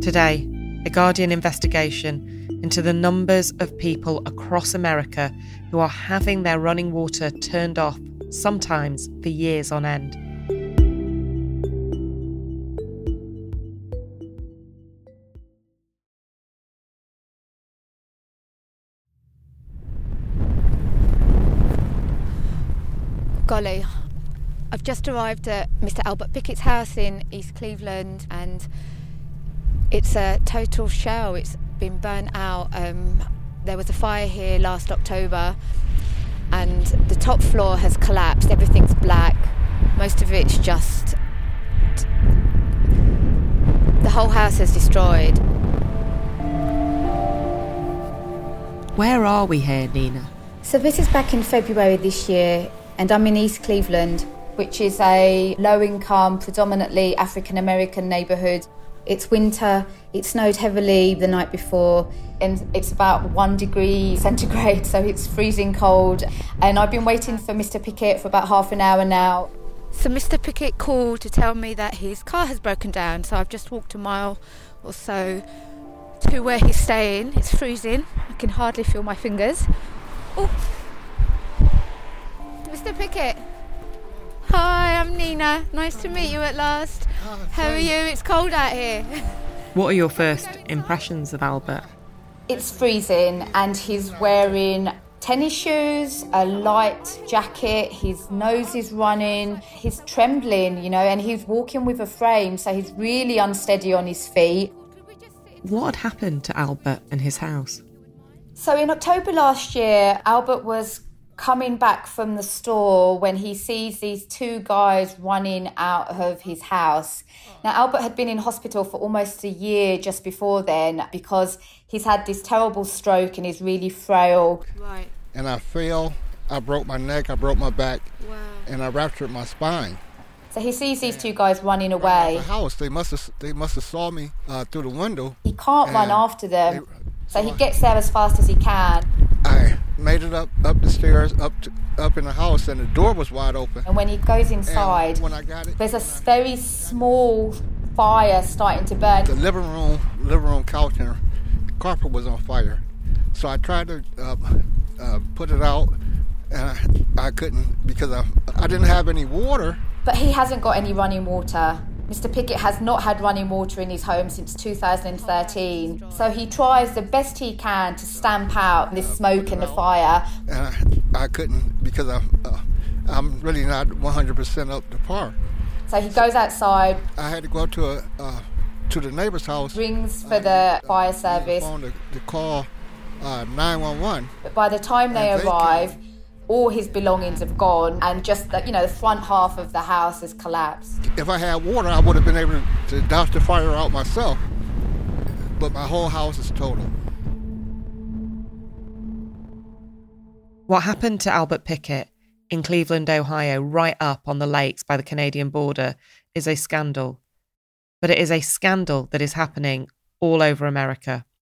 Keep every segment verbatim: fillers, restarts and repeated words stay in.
Today, a Guardian investigation into the numbers of people across America who are having their running water turned off, sometimes for years on end. Golly, I've just arrived at Mister Albert Pickett's house in East Cleveland, and it's a total shell. It's been burnt out. Um, there was a fire here last October, and the top floor has collapsed. Everything's black. Most of it's just... the whole house is destroyed. Where are we here, Nina? So this is back in February this year, and I'm in East Cleveland, which is a low-income, predominantly African-American neighbourhood. It's winter, it snowed heavily the night before, and it's about one degree centigrade, so it's freezing cold. And I've been waiting for Mister Pickett for about half an hour now. So Mister Pickett called to tell me that his car has broken down, so I've just walked a mile or so to where he's staying. It's freezing, I can hardly feel my fingers. Oh, Mister Pickett. Hi, I'm Nina. Nice to meet you at last. How are you? It's cold out here. What are your first impressions of Albert? It's freezing, and he's wearing tennis shoes, a light jacket, his nose is running, he's trembling, you know, and he's walking with a frame, so he's really unsteady on his feet. What had happened to Albert and his house? So in October last year, Albert was coming back from the store when he sees these two guys running out of his house. Now, Albert had been in hospital for almost a year just before then because he's had this terrible stroke and he's really frail. Right. And I fell, I broke my neck, I broke my back, wow. And I ruptured my spine. So he sees these two guys running away. The house, they must have they must have saw me uh, through the window. He can't run after them, they, so he gets there as fast as he can. I made it up up the stairs, up to, up in the house, and the door was wide open. And when he goes inside, when I got it, there's a very small fire starting to burn. The living room, living room couch and carpet was on fire. So I tried to uh, uh, put it out, and I, I couldn't because I I didn't have any water. But he hasn't got any running water. Mister Pickett has not had running water in his home since two thousand thirteen. So he tries the best he can to stamp out this smoke and the fire. And I, I couldn't because I, uh, I'm really not one hundred percent up to par. So he goes outside. I had to go to a uh, to the neighbor's house. Rings for the fire service. Phone to, to call uh, nine one one. But by the time they and arrive, they all his belongings have gone, and just the, you know, the front half of the house has collapsed. If I had water, I would have been able to, to douse the fire out myself. But my whole house is total. What happened to Albert Pickett in Cleveland, Ohio, right up on the lakes by the Canadian border, is a scandal. But it is a scandal that is happening all over America.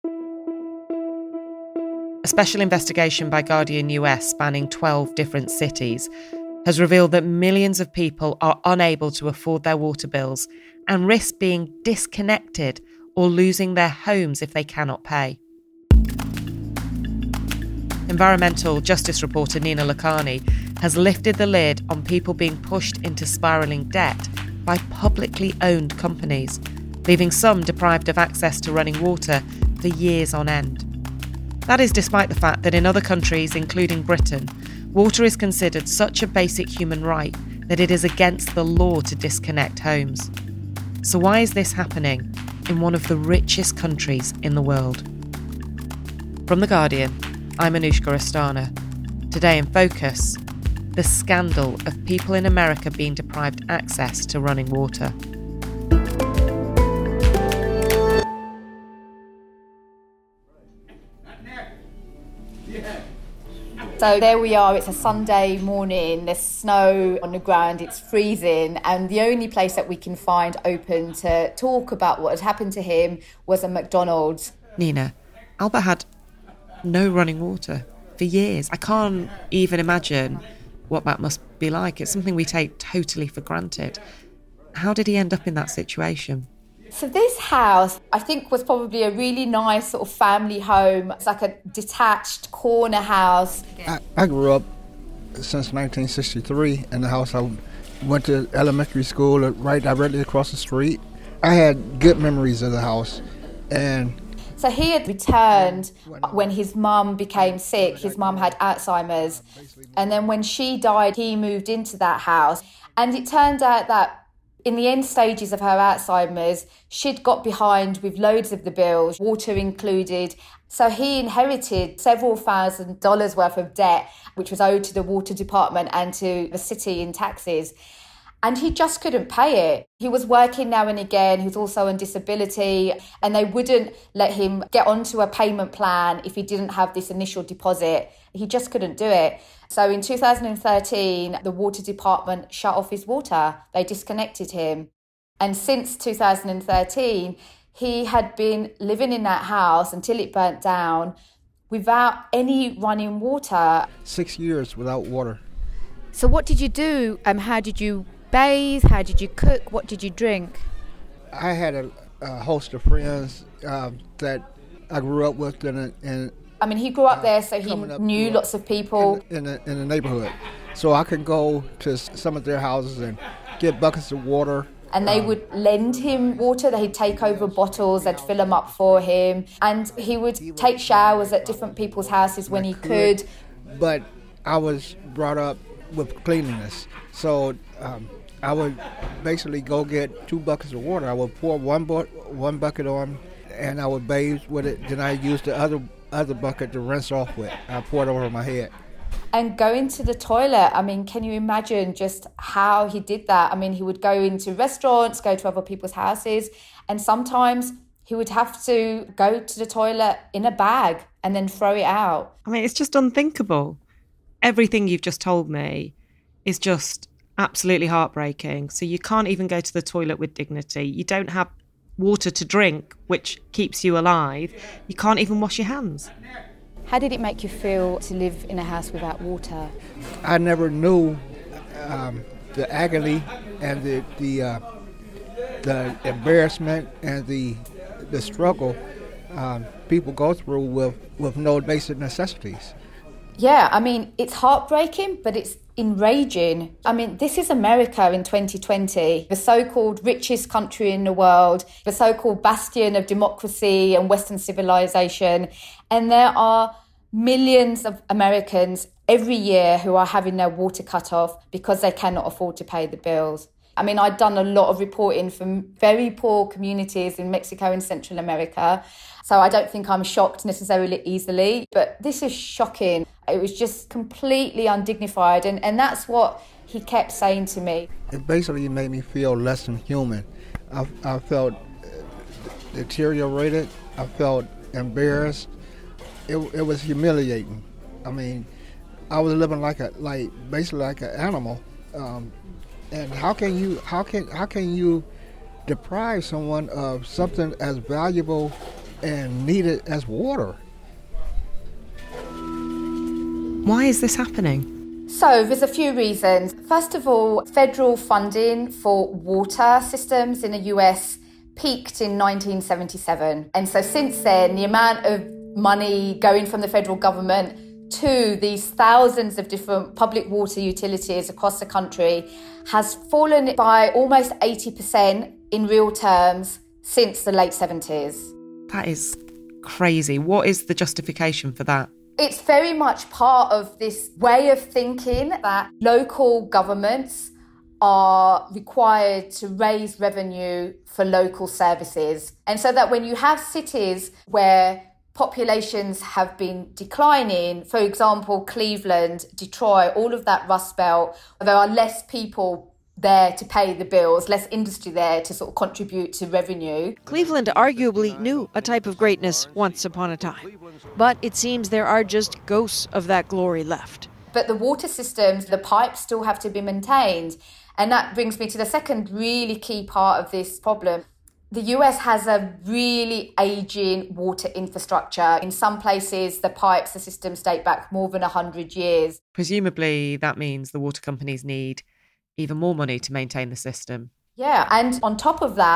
A special investigation by Guardian U S spanning twelve different cities has revealed that millions of people are unable to afford their water bills and risk being disconnected or losing their homes if they cannot pay. Environmental justice reporter Nina Lakhani has lifted the lid on people being pushed into spiralling debt by publicly owned companies, leaving some deprived of access to running water for years on end. That is despite the fact that in other countries, including Britain, water is considered such a basic human right that it is against the law to disconnect homes. So why is this happening in one of the richest countries in the world? From The Guardian, I'm Anushka Rastana. Today in Focus, the scandal of people in America being deprived access to running water. So there we are, it's a Sunday morning, there's snow on the ground, it's freezing, and the only place that we can find open to talk about what had happened to him was a McDonald's. Nina, Albert had no running water for years. I can't even imagine what that must be like. It's something we take totally for granted. How did he end up in that situation? So this house, I think, was probably a really nice sort of family home. It's like a detached corner house. I, I grew up since nineteen sixty-three in the house. I went to elementary school right directly across the street. I had good memories of the house. And so he had returned when his mum became sick. His mum had Alzheimer's. And then when she died, he moved into that house. And it turned out that in the end stages of her Alzheimer's, she'd got behind with loads of the bills, water included. So he inherited several thousand dollars worth of debt, which was owed to the water department and to the city in taxes. And he just couldn't pay it. He was working now and again. He was also on disability, and they wouldn't let him get onto a payment plan if he didn't have this initial deposit. He just couldn't do it. So in two thousand thirteen, the water department shut off his water. They disconnected him. And since two thousand thirteen, he had been living in that house until it burnt down without any running water. Six years without water. So what did you do? Um, how did you bathe? How did you cook? What did you drink? I had a, a host of friends uh, that I grew up with in, a, in I mean, he grew up there, so he knew lots of people. In, in, the, in the neighborhood. So I could go to some of their houses and get buckets of water. And they um, would lend him water. They'd take over bottles, they'd fill them up for him. And he would take showers at different people's houses when he could. But I was brought up with cleanliness. So um, I would basically go get two buckets of water. I would pour one, bu- one bucket on, and I would bathe with it. Then I used the other other bucket to rinse off with. I poured it over my head. And going to the toilet, I mean, can you imagine just how he did that? I mean, he would go into restaurants, go to other people's houses, and sometimes he would have to go to the toilet in a bag and then throw it out. I mean, it's just unthinkable. Everything you've just told me is just absolutely heartbreaking. So you can't even go to the toilet with dignity. You don't have water to drink, which keeps you alive. You can't even wash your hands. How did it make you feel to live in a house without water? I never knew um, the agony and the the, uh, the embarrassment and the the struggle um, people go through with, with no basic necessities. Yeah, I mean, it's heartbreaking, but it's enraging. I mean, this is America in twenty twenty, the so-called richest country in the world, the so-called bastion of democracy and Western civilization. And there are millions of Americans every year who are having their water cut off because they cannot afford to pay the bills. I mean, I'd done a lot of reporting from very poor communities in Mexico and Central America. So I don't think I'm shocked necessarily easily, but this is shocking. It was just completely undignified. And, and that's what he kept saying to me. It basically made me feel less than human. I, I felt deteriorated. I felt embarrassed. It, it was humiliating. I mean, I was living like a, like basically like an animal. Um, and how can you, how can, how can you deprive someone of something as valuable and needed as water? Why is this happening? So there's a few reasons. First of all, federal funding for water systems in the U S peaked in nineteen seventy-seven. And so since then, the amount of money going from the federal government to these thousands of different public water utilities across the country has fallen by almost eighty percent in real terms since the late seventies. That is crazy. What is the justification for that? It's very much part of this way of thinking that local governments are required to raise revenue for local services. And so that when you have cities where populations have been declining, for example, Cleveland, Detroit, all of that Rust Belt, there are less people there to pay the bills, less industry there to sort of contribute to revenue. Cleveland arguably knew a type of greatness once upon a time, but it seems there are just ghosts of that glory left. But the water systems, the pipes still have to be maintained. And that brings me to the second really key part of this problem. The U S has a really aging water infrastructure. In some places, the pipes, the systems date back more than one hundred years. Presumably, that means the water companies need even more money to maintain the system. Yeah, and on top of that,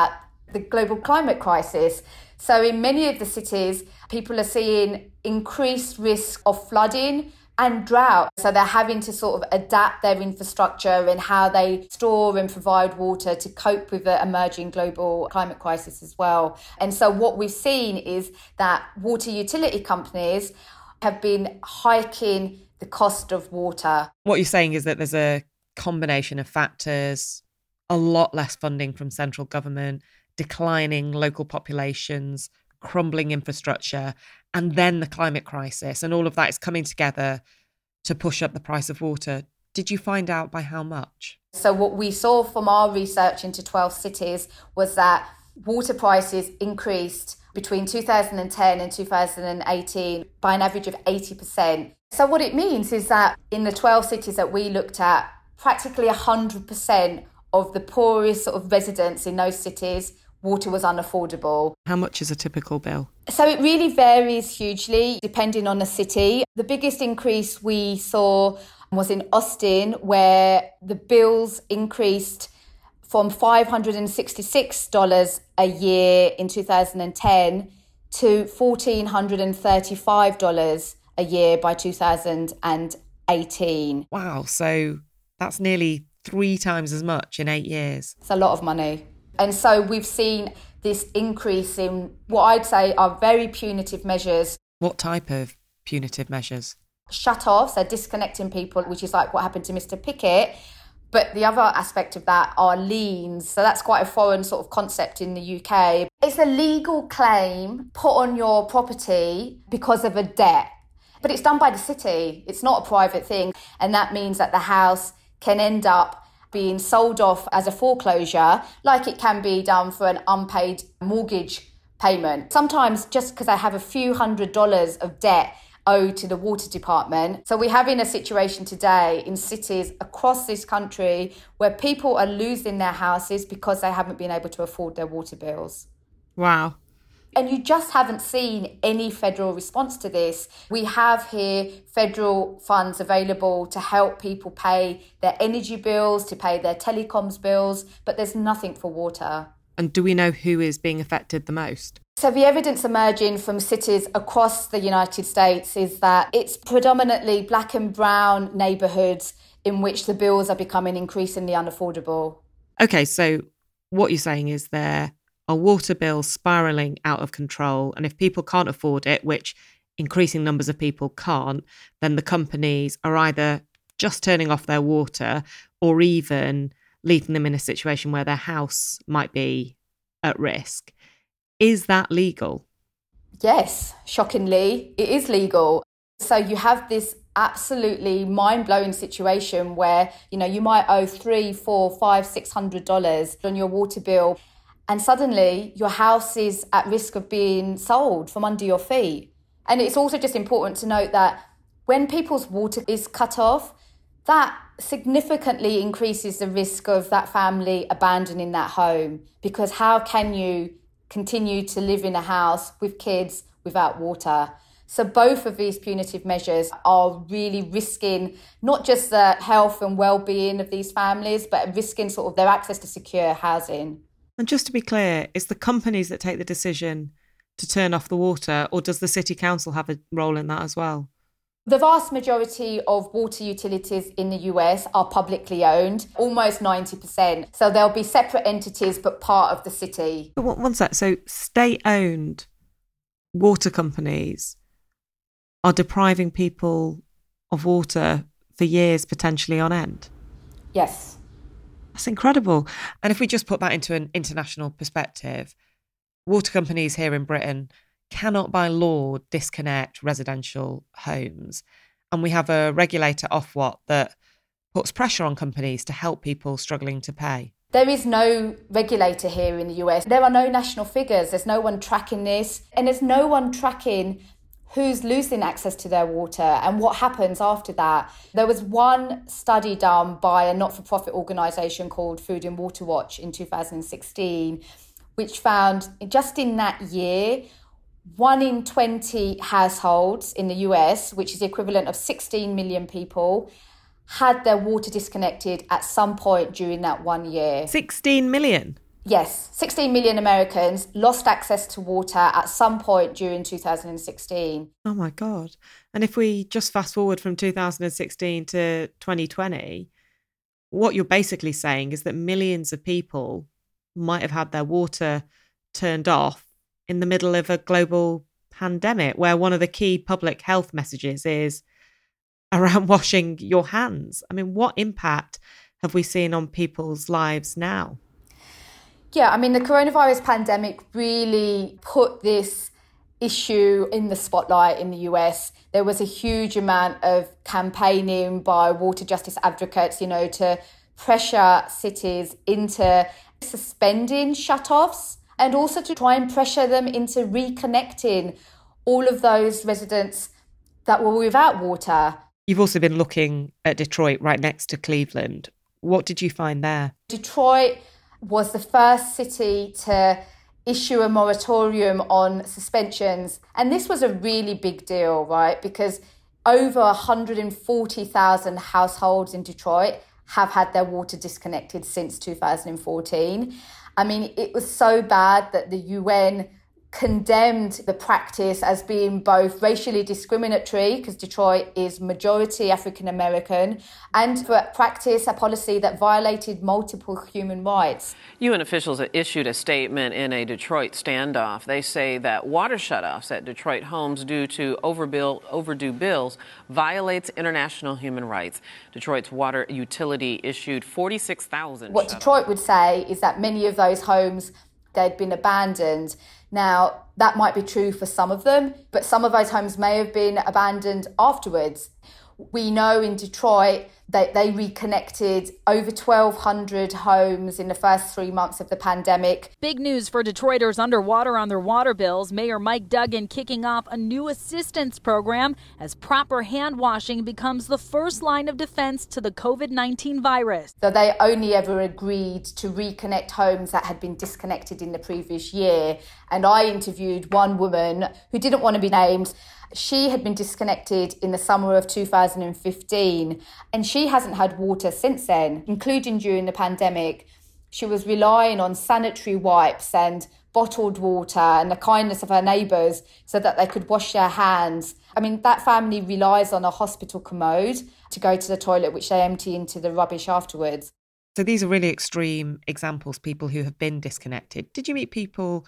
the global climate crisis. So in many of the cities, people are seeing increased risk of flooding and drought. So they're having to sort of adapt their infrastructure and how they store and provide water to cope with the emerging global climate crisis as well. And so what we've seen is that water utility companies have been hiking the cost of water. What you're saying is that there's a combination of factors, a lot less funding from central government, declining local populations, crumbling infrastructure, and then the climate crisis. And all of that is coming together to push up the price of water. Did you find out by how much? So what we saw from our research into twelve cities was that water prices increased between two thousand ten and two thousand eighteen by an average of eighty percent. So what it means is that in the twelve cities that we looked at, practically one hundred percent of the poorest sort of residents in those cities, water was unaffordable. How much is a typical bill? So it really varies hugely depending on the city. The biggest increase we saw was in Austin, where the bills increased from five hundred sixty-six dollars a year in two thousand ten to one thousand four hundred thirty-five dollars a year by two thousand eighteen. Wow, so that's nearly three times as much in eight years. It's a lot of money. And so we've seen this increase in what I'd say are very punitive measures. What type of punitive measures? Shut-offs, so disconnecting people, which is like what happened to Mister Pickett. But the other aspect of that are liens. So that's quite a foreign sort of concept in the U K. It's a legal claim put on your property because of a debt. But it's done by the city. It's not a private thing. And that means that the house can end up being sold off as a foreclosure, like it can be done for an unpaid mortgage payment. Sometimes just because I have a few hundred dollars of debt owed to the water department. So we're having a situation today in cities across this country where people are losing their houses because they haven't been able to afford their water bills. Wow. And you just haven't seen any federal response to this. We have here federal funds available to help people pay their energy bills, to pay their telecoms bills, but there's nothing for water. And do we know who is being affected the most? So the evidence emerging from cities across the United States is that it's predominantly black and brown neighbourhoods in which the bills are becoming increasingly unaffordable. Okay, so what you're saying is there are water bills spiralling out of control. And if people can't afford it, which increasing numbers of people can't, then the companies are either just turning off their water or even leaving them in a situation where their house might be at risk. Is that legal? Yes, shockingly, it is legal. So you have this absolutely mind-blowing situation where, you know, you might owe three, four, five, six hundred dollars on your water bill, and suddenly your house is at risk of being sold from under your feet. And it's also just important to note that when people's water is cut off, that significantly increases the risk of that family abandoning that home, because how can you continue to live in a house with kids without water? So both of these punitive measures are really risking not just the health and well-being of these families, but risking sort of their access to secure housing. And just to be clear, it's the companies that take the decision to turn off the water, or does the city council have a role in that as well? The vast majority of water utilities in the U S are publicly owned, almost ninety percent. So they'll be separate entities, but part of the city. But one sec. So state-owned water companies are depriving people of water for years, potentially on end? Yes. That's incredible. And if we just put that into an international perspective, water companies here in Britain cannot by law disconnect residential homes. And we have a regulator, Ofwat, that puts pressure on companies to help people struggling to pay. There is no regulator here in the U S. There are no national figures. There's no one tracking this. And there's no one tracking who's losing access to their water and what happens after that. There was one study done by a not-for-profit organisation called Food and Water Watch in two thousand sixteen, which found just in that year, one in twenty households in the U S, which is the equivalent of sixteen million people, had their water disconnected at some point during that one year. sixteen million? Yes, sixteen million Americans lost access to water at some point during two thousand sixteen. Oh my God. And if we just fast forward from two thousand sixteen to twenty twenty, what you're basically saying is that millions of people might have had their water turned off in the middle of a global pandemic, where one of the key public health messages is around washing your hands. I mean, what impact have we seen on people's lives now? Yeah, I mean, the coronavirus pandemic really put this issue in the spotlight in the U S. There was a huge amount of campaigning by water justice advocates, you know, to pressure cities into suspending shutoffs and also to try and pressure them into reconnecting all of those residents that were without water. You've also been looking at Detroit, right next to Cleveland. What did you find there? Detroit was the first city to issue a moratorium on suspensions. And this was a really big deal, right? Because over one hundred forty thousand households in Detroit have had their water disconnected since two thousand fourteen. I mean, it was so bad that the U N condemned the practice as being both racially discriminatory, because Detroit is majority African American, and for practice a policy that violated multiple human rights. U N officials have issued a statement in a Detroit standoff. They say that water shutoffs at Detroit homes due to overbill, overdue bills violates international human rights. Detroit's water utility issued forty-six thousand. What Detroit would say is that many of those homes, they'd been abandoned. Now, that might be true for some of them, but some of those homes may have been abandoned afterwards. We know in Detroit that they reconnected over twelve hundred homes in the first three months of the pandemic. Big news for Detroiters underwater on their water bills. Mayor Mike Duggan kicking off a new assistance program as proper hand washing becomes the first line of defense to the covid nineteen virus. So they only ever agreed to reconnect homes that had been disconnected in the previous year. And I interviewed one woman who didn't want to be named. She had been disconnected in the summer of two thousand fifteen, and she hasn't had water since then, including during the pandemic. She was relying on sanitary wipes and bottled water and the kindness of her neighbours so that they could wash their hands. I mean, that family relies on a hospital commode to go to the toilet, which they empty into the rubbish afterwards. So these are really extreme examples, people who have been disconnected. Did you meet people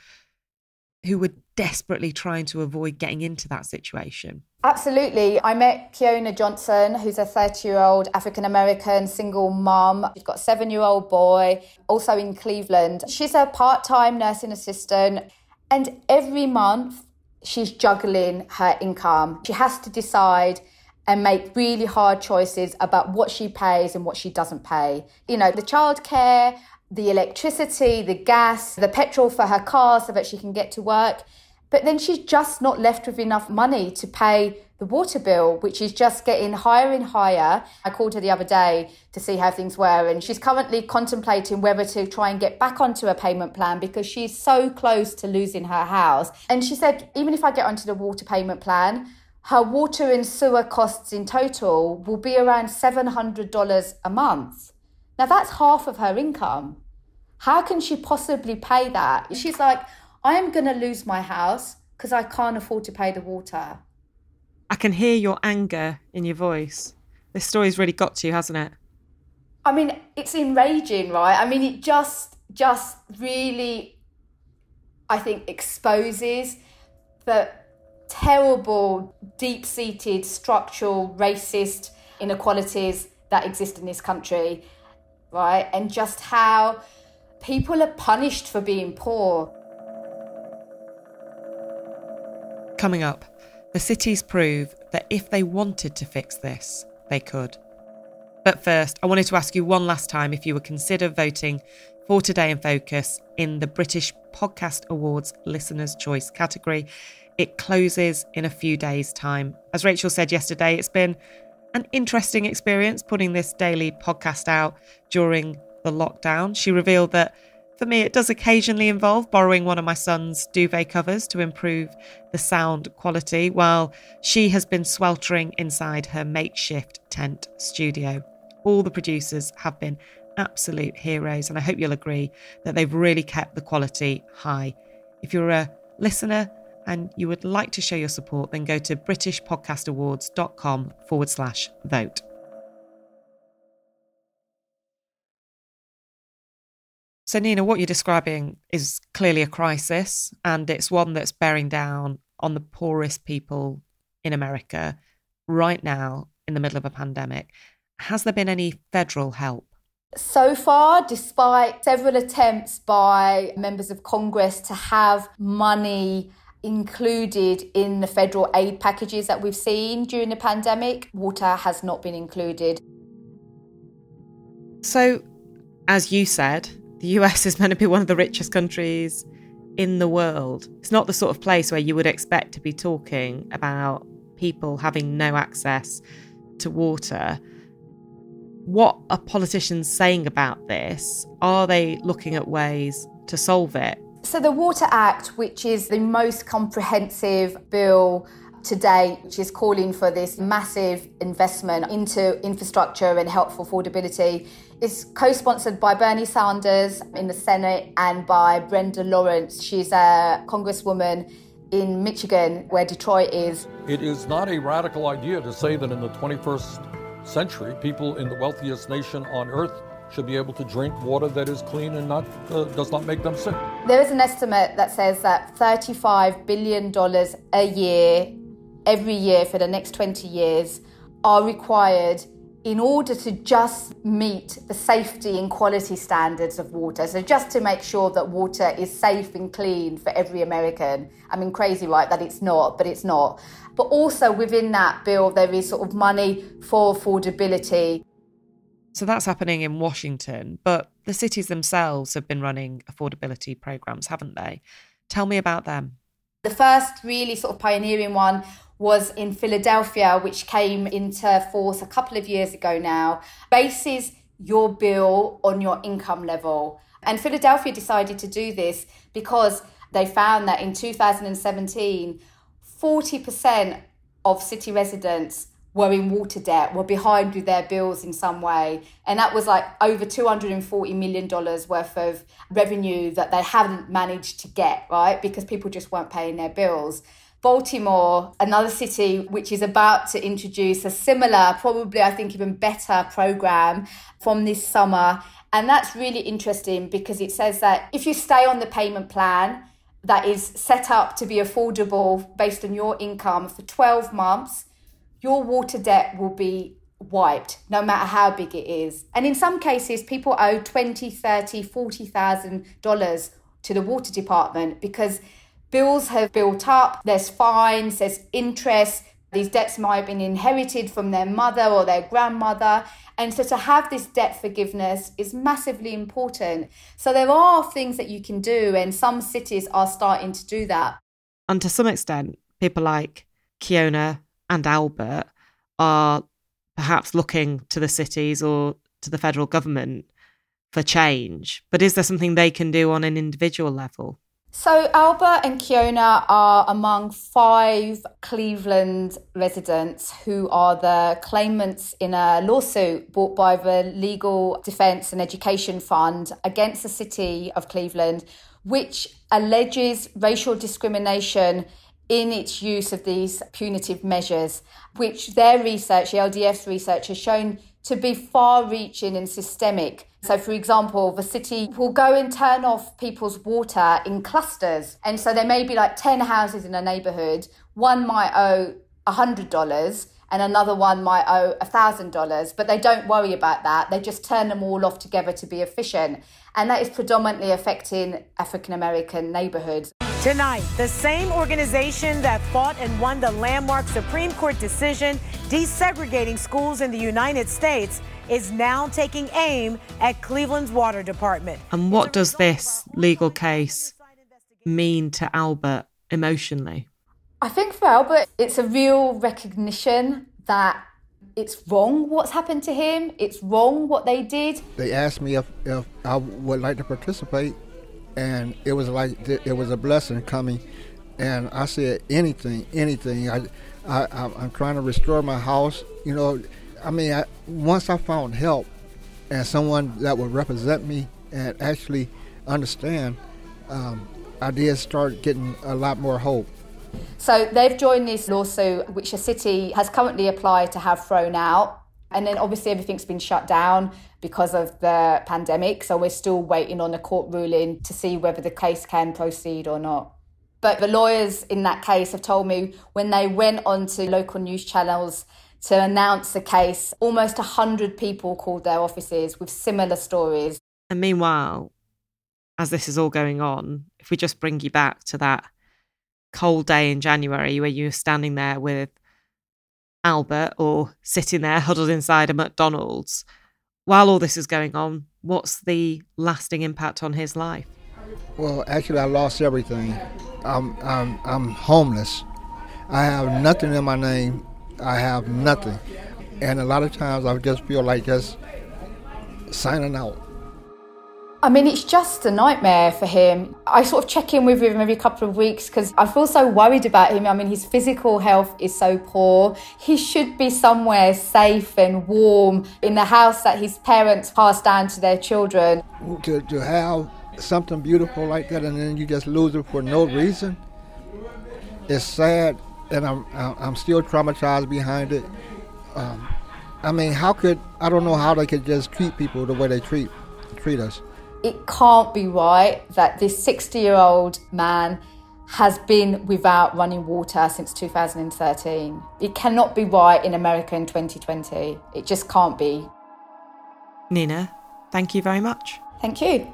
who were desperately trying to avoid getting into that situation? Absolutely. I met Kiona Johnson, who's a thirty-year-old African-American single mum. She's got a seven-year-old boy, also in Cleveland. She's a part-time nursing assistant, and every month she's juggling her income. She has to decide and make really hard choices about what she pays and what she doesn't pay. You know, the childcare, the electricity, the gas, the petrol for her car so that she can get to work. But then she's just not left with enough money to pay the water bill, which is just getting higher and higher. I called her the other day to see how things were, and she's currently contemplating whether to try and get back onto a payment plan because she's so close to losing her house. And she said, even if I get onto the water payment plan, her water and sewer costs in total will be around seven hundred dollars a month. Now that's half of her income. How can she possibly pay that? She's like, I am going to lose my house because I can't afford to pay the water. I can hear your anger in your voice. This story's really got to you, hasn't it? I mean, it's enraging, right? I mean, it just, just really, I think, exposes the terrible, deep-seated, structural, racist inequalities that exist in this country, right? And just how people are punished for being poor. Coming up, the cities prove that if they wanted to fix this, they could. But first, I wanted to ask you one last time if you would consider voting for Today in Focus in the British Podcast Awards Listener's Choice category. It closes in a few days' time. As Rachel said yesterday, it's been an interesting experience putting this daily podcast out during the lockdown. She revealed that for me, it does occasionally involve borrowing one of my son's duvet covers to improve the sound quality, while she has been sweltering inside her makeshift tent studio. All the producers have been absolute heroes, and I hope you'll agree that they've really kept the quality high. If you're a listener and you would like to show your support, then go to britishpodcastawards.com forward slash vote. So, Nina, what you're describing is clearly a crisis, and it's one that's bearing down on the poorest people in America right now in the middle of a pandemic. Has there been any federal help? So far, despite several attempts by members of Congress to have money included in the federal aid packages that we've seen during the pandemic, water has not been included. So, as you said, the U S is meant to be one of the richest countries in the world. It's not the sort of place where you would expect to be talking about people having no access to water. What are politicians saying about this? Are they looking at ways to solve it? So the Water Act, which is the most comprehensive bill to date, which is calling for this massive investment into infrastructure and help for affordability, is co-sponsored by Bernie Sanders in the Senate and by Brenda Lawrence. She's a congresswoman in Michigan, where Detroit is. It is not a radical idea to say that in the twenty-first century, people in the wealthiest nation on earth should be able to drink water that is clean and not uh, does not make them sick. There is an estimate that says that thirty-five billion dollars a year, every year for the next twenty years, are required in order to just meet the safety and quality standards of water. So just to make sure that water is safe and clean for every American. I mean, crazy, right, that it's not, but it's not. But also within that bill, there is sort of money for affordability. So that's happening in Washington, but the cities themselves have been running affordability programs, haven't they? Tell me about them. The first really sort of pioneering one was in Philadelphia, which came into force a couple of years ago now, bases your bill on your income level. And Philadelphia decided to do this because they found that in two thousand seventeen, forty percent of city residents were in water debt, were behind with their bills in some way. And that was like over two hundred forty million dollars worth of revenue that they hadn't managed to get, right? Because people just weren't paying their bills. Baltimore, another city which is about to introduce a similar, probably I think even better program from this summer. And that's really interesting because it says that if you stay on the payment plan that is set up to be affordable based on your income for twelve months, your water debt will be wiped, no matter how big it is. And in some cases, people owe twenty thousand dollars, thirty thousand dollars, forty thousand dollars to the water department because bills have built up, there's fines, there's interest. These debts might have been inherited from their mother or their grandmother. And so to have this debt forgiveness is massively important. So there are things that you can do, and some cities are starting to do that. And to some extent, people like Keona and Albert are perhaps looking to the cities or to the federal government for change. But is there something they can do on an individual level? So Albert and Keona are among five Cleveland residents who are the claimants in a lawsuit brought by the Legal Defense and Education Fund against the city of Cleveland, which alleges racial discrimination in its use of these punitive measures, which their research, the L D F's research, has shown to be far-reaching and systemic. So, for example, the city will go and turn off people's water in clusters. And so there may be like ten houses in a neighbourhood. One might owe one hundred dollars and another one might owe one thousand dollars. But they don't worry about that. They just turn them all off together to be efficient. And that is predominantly affecting African-American neighbourhoods. Tonight, the same organization that fought and won the landmark Supreme Court decision desegregating schools in the United States is now taking aim at Cleveland's water department. And what does this legal case mean to Albert emotionally? I think for Albert, it's a real recognition that it's wrong what's happened to him. It's wrong what they did. They asked me if, if I would like to participate, and it was like it was a blessing coming. And I said, anything, anything. I, I, I'm trying to restore my house. You know, I mean, I, once I found help, and someone that would represent me and actually understand, um, I did start getting a lot more hope. So they've joined this lawsuit, which the city has currently applied to have thrown out. And then obviously everything's been shut down because of the pandemic. So we're still waiting on a court ruling to see whether the case can proceed or not. But the lawyers in that case have told me when they went onto local news channels to announce the case, almost one hundred people called their offices with similar stories. And meanwhile, as this is all going on, if we just bring you back to that cold day in January where you were standing there with Albert or sitting there huddled inside a McDonald's, while all this is going on, what's the lasting impact on his life? Well, actually, I lost everything. I'm, I'm, I'm homeless. I have nothing in my name. I have nothing. And a lot of times I just feel like just signing out. I mean, it's just a nightmare for him. I sort of check in with him every couple of weeks because I feel so worried about him. I mean, his physical health is so poor. He should be somewhere safe and warm in the house that his parents passed down to their children. To, to have something beautiful like that and then you just lose it for no reason, it's sad, and I'm, I'm still traumatized behind it. Um, I mean, how could, I don't know how they could just treat people the way they treat treat us. It can't be right that this sixty-year-old man has been without running water since two thousand thirteen. It cannot be right in America in twenty twenty. It just can't be. Nina, thank you very much. Thank you.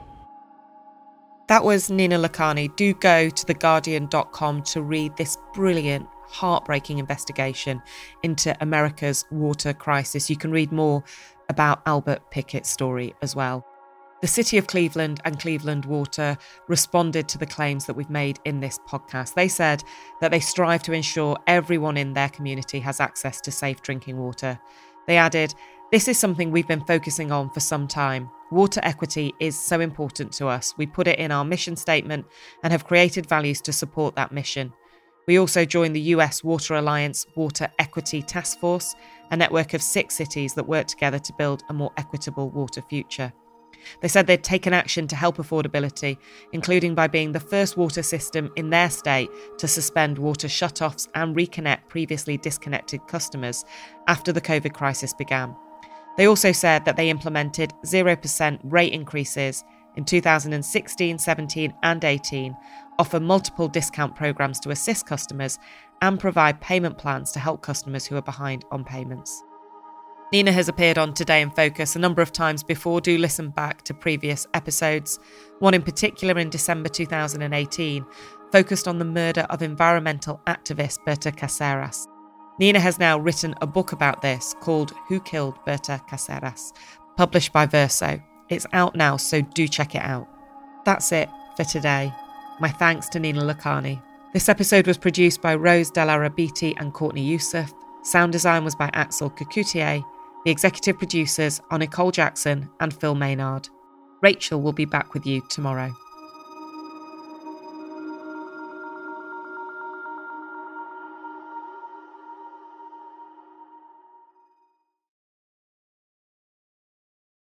That was Nina Lakhani. Do go to the guardian dot com to read this brilliant, heartbreaking investigation into America's water crisis. You can read more about Albert Pickett's story as well. The City of Cleveland and Cleveland Water responded to the claims that we've made in this podcast. They said that they strive to ensure everyone in their community has access to safe drinking water. They added, "This is something we've been focusing on for some time. Water equity is so important to us. We put it in our mission statement and have created values to support that mission. We also joined the U S Water Alliance Water Equity Task Force, a network of six cities that work together to build a more equitable water future." They said they'd taken action to help affordability, including by being the first water system in their state to suspend water shutoffs and reconnect previously disconnected customers after the COVID crisis began. They also said that they implemented zero percent rate increases in two thousand sixteen, seventeen and eighteen, offer multiple discount programs to assist customers, and provide payment plans to help customers who are behind on payments. Nina has appeared on Today in Focus a number of times before. Do listen back to previous episodes. One in particular in December two thousand eighteen focused on the murder of environmental activist Berta Cáceres. Nina has now written a book about this called Who Killed Berta Cáceres, published by Verso. It's out now, so do check it out. That's it for today. My thanks to Nina Lakhani. This episode was produced by Rose Delarabiti and Courtney Youssef. Sound design was by Axel Cocoutier. The executive producers are Nicole Jackson and Phil Maynard. Rachel will be back with you tomorrow.